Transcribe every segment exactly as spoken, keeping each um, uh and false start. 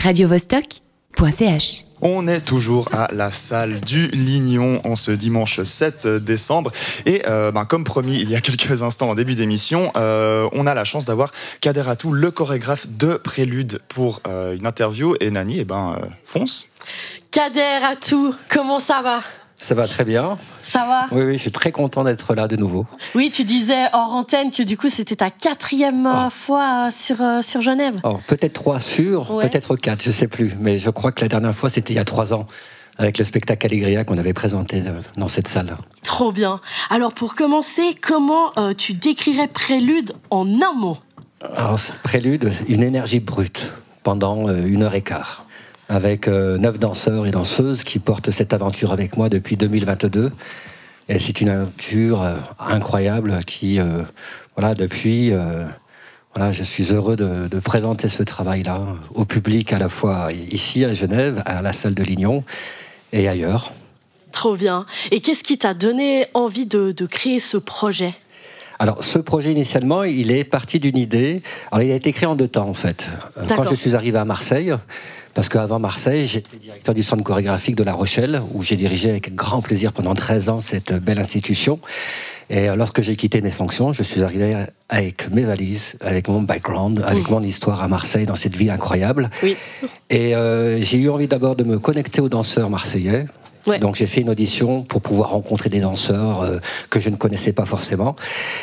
radio vostok point c h. On est toujours à la salle du Lignon en ce dimanche sept décembre et euh, ben, comme promis il y a quelques instants en début d'émission, euh, on a la chance d'avoir Kader Atou, le chorégraphe de Prélude, pour euh, une interview. Et Nani, eh ben, euh, fonce. Kader Atou, comment ça va ? Ça va très bien. Ça va ? Oui, oui, je suis très content d'être là de nouveau. Oui, tu disais hors antenne que du coup c'était ta quatrième oh. fois sur, euh, sur Genève. Oh, peut-être trois sur, ouais. peut-être quatre, je ne sais plus. Mais je crois que la dernière fois c'était il y a trois ans, avec le spectacle Allegria qu'on avait présenté dans cette salle. Trop bien. Alors pour commencer, comment euh, tu décrirais Prélude en un mot ? Alors, Prélude, une énergie brute pendant euh, une heure et quart. Avec euh, neuf danseurs et danseuses qui portent cette aventure avec moi depuis deux mille vingt-deux. Et c'est une aventure euh, incroyable qui, euh, voilà, depuis, euh, voilà, je suis heureux de, de présenter ce travail-là au public, à la fois ici à Genève, à la salle de Lignon et ailleurs. Trop bien. Et qu'est-ce qui t'a donné envie de, de créer ce projet ? Alors, ce projet, initialement, il est parti d'une idée. Alors, il a été créé en deux temps, en fait. D'accord. Quand je suis arrivé à Marseille, parce qu'avant Marseille, j'étais directeur du centre chorégraphique de La Rochelle, où j'ai dirigé avec grand plaisir pendant treize ans cette belle institution. Et lorsque j'ai quitté mes fonctions, je suis arrivé avec mes valises, avec mon background, avec mmh. mon histoire à Marseille, dans cette ville incroyable. Oui. Et euh, j'ai eu envie d'abord de me connecter aux danseurs marseillais. Ouais. Donc j'ai fait une audition pour pouvoir rencontrer des danseurs euh, que je ne connaissais pas forcément,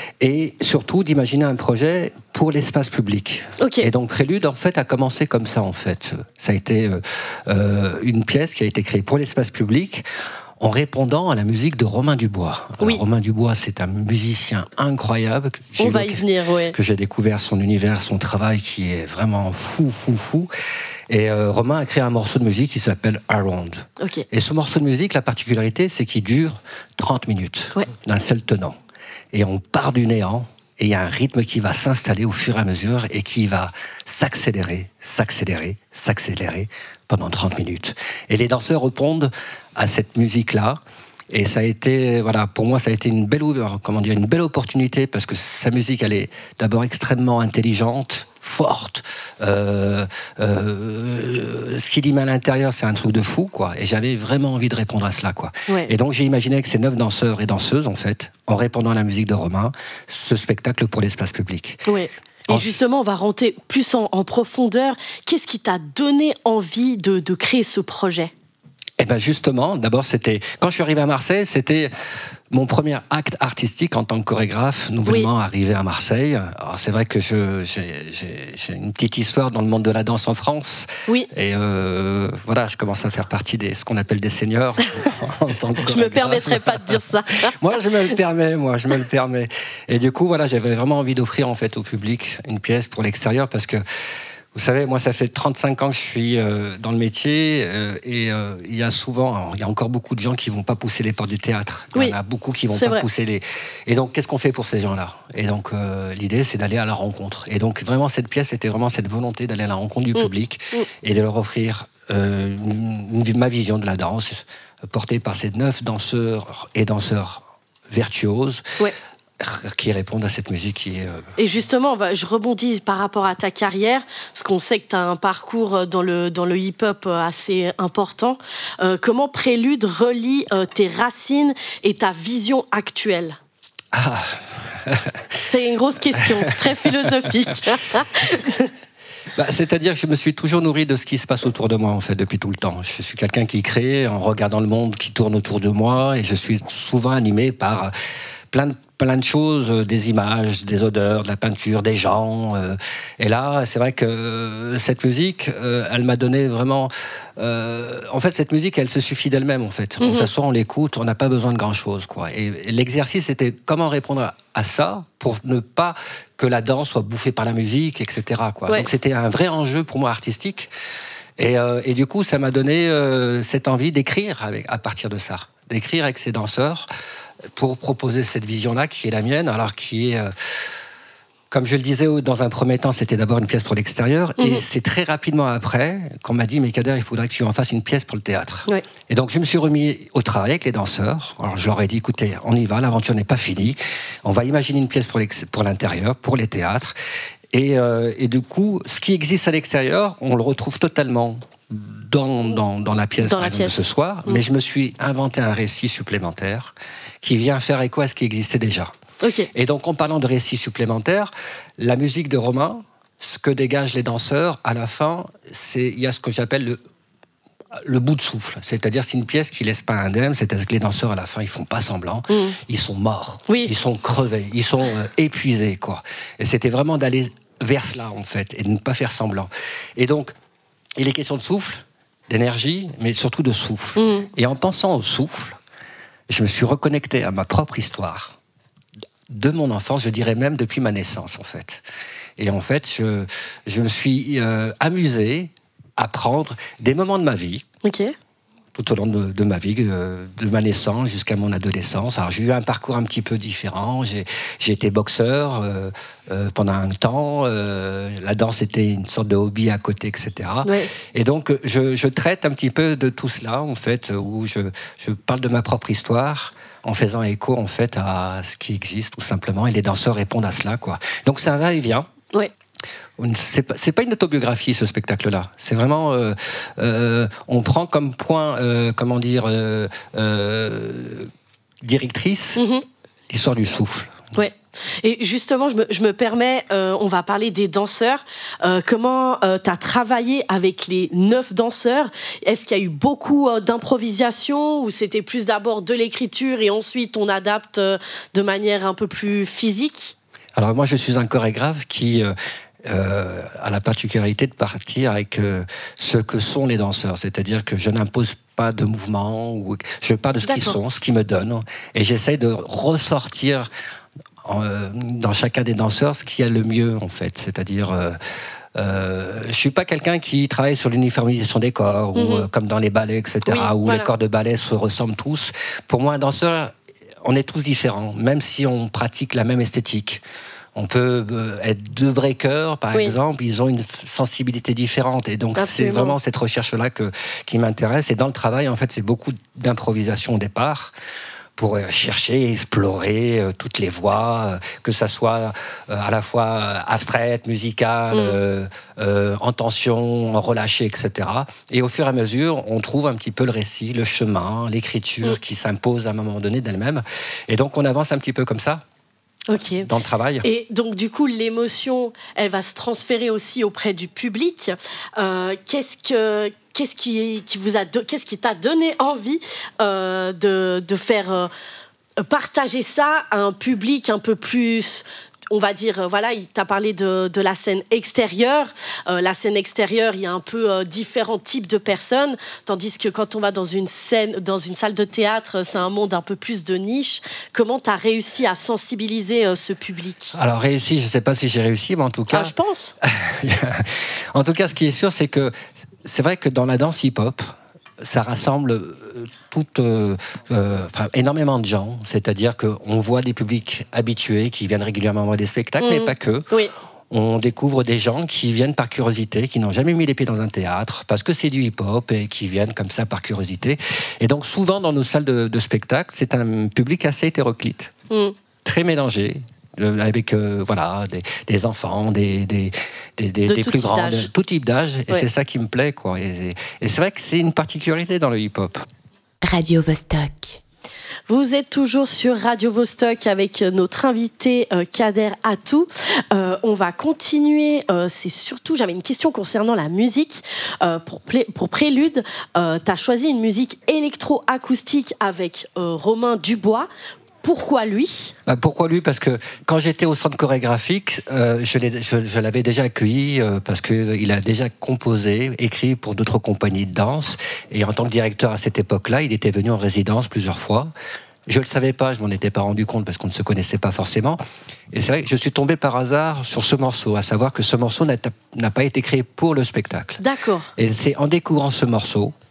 et surtout d'imaginer un projet pour l'espace public. Okay. Et donc Prélude en fait a commencé comme ça en fait. Ça a été euh, euh, une pièce qui a été créée pour l'espace public, en répondant à la musique de Romain Dubois. Alors, oui. Romain Dubois, c'est un musicien incroyable. Que On va y venir, oui. Que j'ai découvert son univers, son travail qui est vraiment fou, fou, fou. Et euh, Romain a créé un morceau de musique qui s'appelle Around. Okay. Et ce morceau de musique, la particularité, c'est qu'il dure trente minutes, ouais. d'un seul tenant. Et on part du néant, et il y a un rythme qui va s'installer au fur et à mesure et qui va s'accélérer, s'accélérer, s'accélérer pendant trente minutes. Et les danseurs répondent à cette musique-là. Et ça a été, voilà, pour moi, ça a été une belle, comment dire, une belle opportunité, parce que sa musique, elle est d'abord extrêmement intelligente, forte. Euh, euh, ce qu'il y met à l'intérieur, c'est un truc de fou, quoi. Et j'avais vraiment envie de répondre à cela, quoi. Ouais. Et donc, j'ai imaginé que ces neuf danseurs et danseuses, en fait, en répondant à la musique de Romain, ce spectacle pour l'espace public. Ouais. Et justement, on va rentrer plus en, en profondeur. Qu'est-ce qui t'a donné envie de, de créer ce projet ? Eh bien justement, d'abord c'était, quand je suis arrivé à Marseille, c'était mon premier acte artistique en tant que chorégraphe, nouvellement oui. arrivé à Marseille. Alors c'est vrai que je, j'ai, j'ai, j'ai une petite histoire dans le monde de la danse en France. Oui. Et euh, voilà, je commence à faire partie des ce qu'on appelle des seniors en tant que chorégraphe. Je me permettrai pas de dire ça. Moi, je me le permets, moi, je me le permets. Et du coup, voilà, j'avais vraiment envie d'offrir en fait au public une pièce pour l'extérieur, parce que vous savez, moi, ça fait trente-cinq ans que je suis euh, dans le métier euh, et euh, il y a souvent, alors, il y a encore beaucoup de gens qui vont pas pousser les portes du théâtre. Il oui, y en a beaucoup qui vont pas vrai. pousser les. Et donc, qu'est-ce qu'on fait pour ces gens-là ? Et donc, euh, l'idée, c'est d'aller à la rencontre. Et donc, vraiment, cette pièce, c'était vraiment cette volonté d'aller à la rencontre du mmh. public mmh. et de leur offrir euh, une, une, ma vision de la danse, portée par ces neuf danseurs et danseurs virtuoses. Ouais. Qui répondent à cette musique qui est... Euh... Et justement, je rebondis par rapport à ta carrière, parce qu'on sait que tu as un parcours dans le, dans le hip-hop assez important. Euh, comment Prélude relie euh, tes racines et ta vision actuelle ? Ah. C'est une grosse question, très philosophique. Bah, c'est-à-dire que je me suis toujours nourri de ce qui se passe autour de moi, en fait, depuis tout le temps. Je suis quelqu'un qui crée en regardant le monde qui tourne autour de moi, et je suis souvent animé par plein de plein de choses, euh, des images, des odeurs, de la peinture, des gens. Euh, et là, c'est vrai que euh, cette musique, euh, elle m'a donné vraiment... Euh, en fait, cette musique, elle se suffit d'elle-même, en fait. Mm-hmm. On s'assoit, on l'écoute, on n'a pas besoin de grand-chose, quoi. Et, et l'exercice, c'était comment répondre à, à ça pour ne pas que la danse soit bouffée par la musique, et cetera, quoi. Ouais. Donc, c'était un vrai enjeu pour moi artistique. Et, euh, et du coup, ça m'a donné euh, cette envie d'écrire avec, à partir de ça. D'écrire avec ces danseurs, pour proposer cette vision-là, qui est la mienne, alors qui est, euh, comme je le disais dans un premier temps, c'était d'abord une pièce pour l'extérieur, mmh. et c'est très rapidement après qu'on m'a dit, mais Kader, il faudrait que tu en fasses une pièce pour le théâtre. Ouais. Et donc je me suis remis au travail avec les danseurs. Alors je leur ai dit, écoutez, on y va, l'aventure n'est pas finie, on va imaginer une pièce pour, pour l'intérieur, pour les théâtres, Et, euh, et du coup, ce qui existe à l'extérieur, on le retrouve totalement dans, dans, dans la pièce, dans par la exemple, pièce. de ce soir. Mmh. Mais je me suis inventé un récit supplémentaire qui vient faire écho à ce qui existait déjà. Ok. Et donc, en parlant de récits supplémentaires, la musique de Romain, ce que dégagent les danseurs, à la fin, c'est, il y a ce que j'appelle le, le bout de souffle. C'est-à-dire, c'est une pièce qui ne laisse pas indemne, c'est-à-dire que les danseurs, à la fin, ils ne font pas semblant. Mm. Ils sont morts, oui. Ils sont crevés, ils sont euh, épuisés, quoi. Et c'était vraiment d'aller vers cela, en fait, et de ne pas faire semblant. Et donc, il est question de souffle, d'énergie, mais surtout de souffle. Mm. Et en pensant au souffle, je me suis reconnecté à ma propre histoire, de mon enfance, je dirais même depuis ma naissance, en fait. Et en fait, je, je me suis euh, amusé à prendre des moments de ma vie, okay. tout au long de, de ma vie, de, de ma naissance jusqu'à mon adolescence. Alors, j'ai eu un parcours un petit peu différent. J'ai, j'ai été boxeur euh, euh, pendant un temps. Euh, la danse était une sorte de hobby à côté, et cetera. Ouais. Et donc, je, je traite un petit peu de tout cela, en fait, où je, je parle de ma propre histoire, en faisant écho, en fait, à ce qui existe, tout simplement. Et les danseurs répondent à cela, quoi. Donc, c'est un va-et-vient. Oui. C'est pas, c'est pas une autobiographie, ce spectacle-là. C'est vraiment... Euh, euh, on prend comme point, euh, comment dire, euh, euh, directrice, mm-hmm. l'histoire du souffle. Oui. Et justement, je me, je me permets, euh, on va parler des danseurs. Euh, comment euh, tu as travaillé avec les neuf danseurs ? Est-ce qu'il y a eu beaucoup euh, d'improvisation ou c'était plus d'abord de l'écriture et ensuite on adapte euh, de manière un peu plus physique ? Alors moi, je suis un chorégraphe qui euh, euh, a la particularité de partir avec euh, ce que sont les danseurs. C'est-à-dire que je n'impose pas de mouvement, ou je parle de ce qu'ils sont, ce qu'ils me donnent, et j'essaie de ressortir euh, dans chacun des danseurs ce qu'il y a le mieux, en fait. C'est-à-dire... Euh, Euh, je ne suis pas quelqu'un qui travaille sur l'uniformisation des corps, mm-hmm. ou euh, comme dans les ballets, et cetera, oui, où voilà. les corps de ballet se ressemblent tous. Pour moi, un danseur, on est tous différents, même si on pratique la même esthétique. On peut euh, être deux breakers, par oui. exemple, ils ont une sensibilité différente. Et donc, Absolument. C'est vraiment cette recherche-là que, qui m'intéresse. Et dans le travail, en fait, c'est beaucoup d'improvisation au départ, pour chercher, explorer euh, toutes les voies, euh, que ça soit euh, à la fois abstraite, musicale, mmh. euh, euh, en tension, en relâché, et cetera. Et au fur et à mesure, on trouve un petit peu le récit, le chemin, l'écriture mmh. qui s'impose à un moment donné d'elle-même. Et donc, on avance un petit peu comme ça. Okay. Dans le travail. Et donc, du coup, l'émotion, elle va se transférer aussi auprès du public. Euh, qu'est-ce que... Qu'est-ce qui, qui vous a, qu'est-ce qui t'a donné envie euh, de, de faire euh, partager ça à un public un peu plus, on va dire, voilà, il t'a parlé de, de la scène extérieure. Euh, la scène extérieure, il y a un peu euh, différents types de personnes, tandis que quand on va dans une scène, dans une salle de théâtre, c'est un monde un peu plus de niche. Comment t'as réussi à sensibiliser euh, ce public ? Alors réussi, je ne sais pas si j'ai réussi, mais en tout cas... Ah, je pense. En tout cas, ce qui est sûr, c'est que c'est vrai que dans la danse hip-hop, ça rassemble tout, euh, euh, enfin, énormément de gens. C'est-à-dire qu'on voit des publics habitués qui viennent régulièrement voir des spectacles, mmh. mais pas que. Oui. On découvre des gens qui viennent par curiosité, qui n'ont jamais mis les pieds dans un théâtre, parce que c'est du hip-hop, et qui viennent comme ça par curiosité. Et donc souvent, dans nos salles de, de spectacle, c'est un public assez hétéroclite, mmh. très mélangé, avec euh, voilà, des, des enfants, des, des, des, des, de des plus grands, de tout type d'âge. Et ouais. c'est ça qui me plaît, quoi. Et, et c'est vrai que c'est une particularité dans le hip-hop. Radio Vostok. Vous êtes toujours sur Radio Vostok avec notre invité euh, Kader Atou. Euh, on va continuer. Euh, c'est surtout, j'avais une question concernant la musique. Euh, pour, plé- pour Prélude, euh, tu as choisi une musique électro-acoustique avec euh, Romain Dubois. Pourquoi lui ? Bah pourquoi lui ? Parce que quand j'étais au centre chorégraphique, euh, je, l'ai, je, je l'avais déjà accueilli euh, parce qu'il a déjà composé, écrit pour d'autres compagnies de danse. Et en tant que directeur à cette époque-là, il était venu en résidence plusieurs fois. Je ne le savais pas, je ne m'en étais pas rendu compte parce qu'on ne se connaissait pas forcément. Et c'est vrai que je suis tombé par hasard sur ce morceau, à savoir que ce morceau n'a, n'a pas été créé pour le spectacle. D'accord. Et c'est en découvrant ce morceau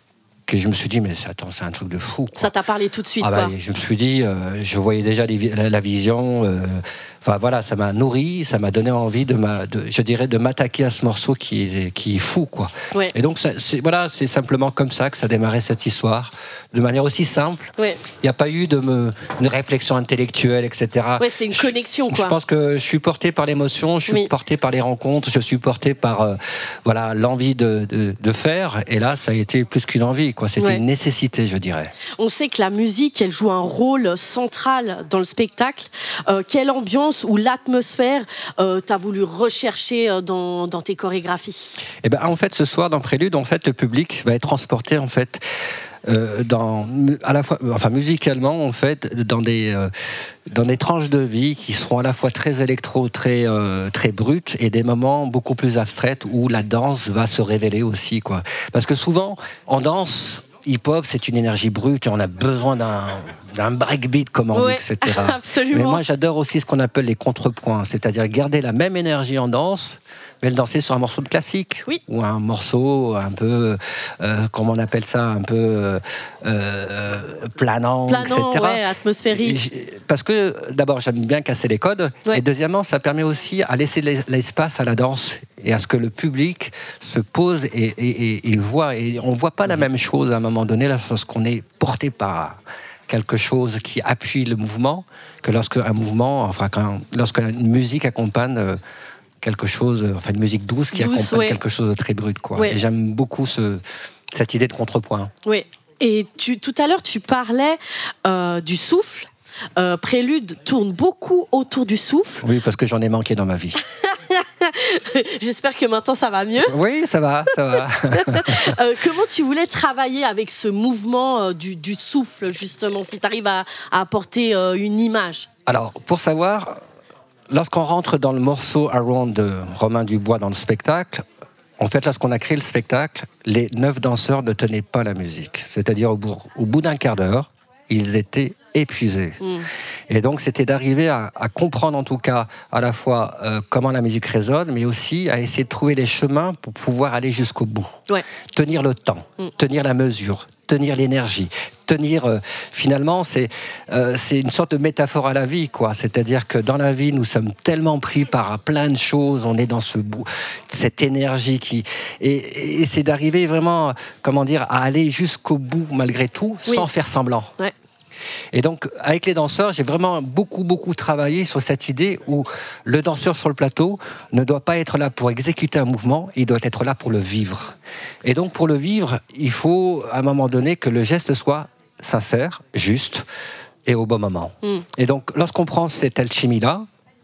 et je me suis dit, mais attends, c'est un truc de fou, quoi. Ça t'a parlé tout de suite, ah bah, quoi. Je me suis dit, euh, je voyais déjà les, la, la vision. Euh, enfin voilà, ça m'a nourri, ça m'a donné envie de, ma, de je dirais, de m'attaquer à ce morceau qui est, qui est fou, quoi. Ouais. Et donc, ça, c'est, voilà, c'est simplement comme ça que ça a démarré cette histoire, de manière aussi simple. Ouais. Il n'y a pas eu de me, une réflexion intellectuelle, et cetera. Ouais, c'était une connexion, je, quoi. Je pense que je suis porté par l'émotion, je suis oui. porté par les rencontres, je suis porté par euh, voilà, l'envie de, de, de faire. Et là, ça a été plus qu'une envie, quoi. C'était ouais. une nécessité, je dirais. On sait que la musique, elle joue un rôle central dans le spectacle. Euh, quelle ambiance ou l'atmosphère euh, t'as voulu rechercher dans, dans tes chorégraphies? Eh ben, en fait, ce soir, dans Prélude, en fait, le public va être transporté, en fait, Euh, dans, à la fois, enfin musicalement en fait, dans des euh, dans des tranches de vie qui seront à la fois très électro, très euh, très brutes, et des moments beaucoup plus abstraits où la danse va se révéler aussi, quoi. Parce que souvent en danse hip-hop, c'est une énergie brute et on a besoin d'un, d'un breakbeat, comme on ouais, dit, et cetera. Absolument. Mais moi, j'adore aussi ce qu'on appelle les contrepoints, c'est-à-dire garder la même énergie en danse, mais le danser sur un morceau de classique, oui. ou un morceau un peu, euh, comment on appelle ça, un peu euh, euh, planant, planant, et cetera. Ouais, atmosphérique. Parce que, d'abord, j'aime bien casser les codes, ouais. et deuxièmement, ça permet aussi à laisser l'espace à la danse et à ce que le public se pose et, et, et, et voit. Et on ne voit pas la même chose à un moment donné lorsqu'on est porté par quelque chose qui appuie le mouvement, que lorsqu'un mouvement, enfin, quand, lorsqu'une musique accompagne euh, quelque chose, enfin une musique douce qui douce, accompagne ouais. quelque chose de très brut, quoi. Ouais. Et j'aime beaucoup ce, cette idée de contrepoint. Oui. Et tu, tout à l'heure, tu parlais euh, du souffle. Euh, Prélude tourne beaucoup autour du souffle. Oui, parce que j'en ai manqué dans ma vie. J'espère que maintenant ça va mieux. Oui, ça va, ça va. euh, comment tu voulais travailler avec ce mouvement euh, du, du souffle, justement, si tu arrives à, à apporter euh, une image? Alors, pour savoir, lorsqu'on rentre dans le morceau Around de Romain Dubois dans le spectacle, en fait, lorsqu'on a créé le spectacle, les neuf danseurs ne tenaient pas la musique. C'est-à-dire, au bout, au bout d'un quart d'heure, ils étaient épuisés. Mm. Et donc, c'était d'arriver à, à comprendre, en tout cas, à la fois euh, comment la musique résonne, mais aussi à essayer de trouver les chemins pour pouvoir aller jusqu'au bout. Ouais. Tenir le temps, mm. tenir la mesure, tenir l'énergie, tenir... Euh, finalement, c'est, euh, c'est une sorte de métaphore à la vie, quoi. C'est-à-dire que dans la vie, nous sommes tellement pris par plein de choses, on est dans ce bout, cette énergie qui... Et, et c'est d'arriver vraiment, comment dire, à aller jusqu'au bout, malgré tout, oui. sans faire semblant. Ouais. Et donc, avec les danseurs, j'ai vraiment beaucoup, beaucoup travaillé sur cette idée où le danseur sur le plateau ne doit pas être là pour exécuter un mouvement, il doit être là pour le vivre. Et donc, pour le vivre, il faut, à un moment donné, que le geste soit sincère, juste et au bon moment. Mm. Et donc, lorsqu'on prend cette alchimie-là,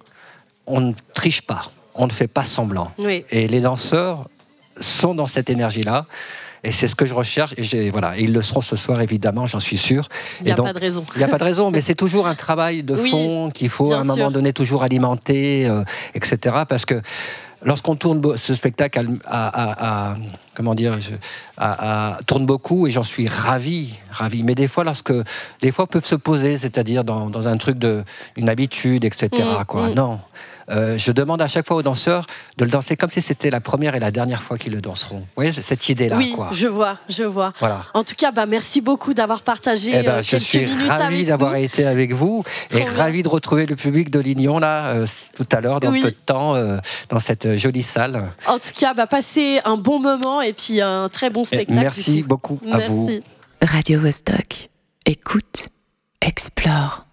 on ne triche pas, on ne fait pas semblant. Oui. Et les danseurs sont dans cette énergie-là. Et c'est ce que je recherche, et, j'ai, voilà, et ils le seront ce soir, évidemment, j'en suis sûr. Il n'y a donc, pas de raison. Il n'y a pas de raison, mais c'est toujours un travail de fond oui, qu'il faut, à un moment sûr. donné, toujours alimenter, euh, et cetera. Parce que lorsqu'on tourne ce spectacle, à, à, à, comment dire, je, à, à, tourne beaucoup, et j'en suis ravi, ravi. Mais des fois, lorsque, des fois, peuvent se poser, c'est-à-dire dans, dans un truc de, une habitude, et cetera. Mmh, quoi. Mmh. Non. Euh, je demande à chaque fois aux danseurs de le danser comme si c'était la première et la dernière fois qu'ils le danseront. Vous voyez, cette idée-là. Oui, quoi. je vois, je vois. Voilà. En tout cas, bah, merci beaucoup d'avoir partagé eh ben, euh, quelques minutes avec nous. Je suis ravi d'avoir été avec vous Trop et bien. ravi de retrouver le public de Lignon là, euh, tout à l'heure, dans oui. peu de temps, euh, dans cette jolie salle. En tout cas, bah, passez un bon moment et puis un très bon spectacle. Et merci beaucoup à merci. vous. Radio Vostok. Écoute, explore.